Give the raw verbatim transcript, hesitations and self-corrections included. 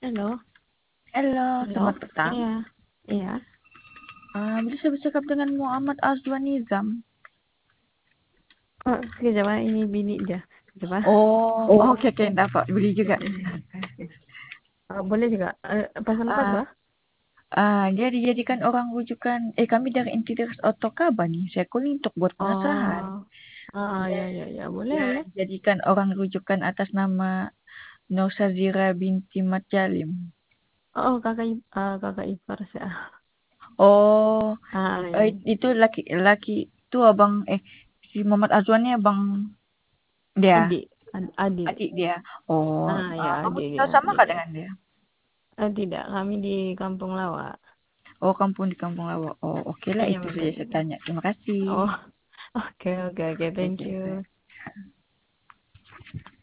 Halo. Halo, Halo. selamat petang. Iya. Iya. Ah, bisa bercakap dengan Muhammad Azwan Nizam. Oh, coba ini bini dia. Coba. Oh, Oh. oke oke, dapat beli juga. Uh, boleh juga. Uh, pesan apa Ah, tuh? ah, dia dijadikan orang rujukan. Eh, kami dari Intidex Otokaba nih. Saya calling untuk buat pengesahan. Oh. Ah, Dia, ya, ya, ya. Boleh, dia boleh. dijadikan orang rujukan atas nama Nursazira binti Mat Jalim. Oh, kakak, i- uh, kakak ipar saya. Oh, Ah, ya, eh, ya. itu laki laki itu abang eh si Muhammad Azwan ini abang dia, Adik. Ad- adik. adik dia. Oh, Ah, ya, ah, kamu adik tinggal dia. sama Ya, kah ya. dengan dia? Ah, tidak, kami di Kampung Lawa. Oh, kampung di Kampung Lawa. Oh, oke lah, Iya, itu saja betul. saya tanya. Terima kasih. Oh, oke, oke, oke. Thank Oke, you. oke.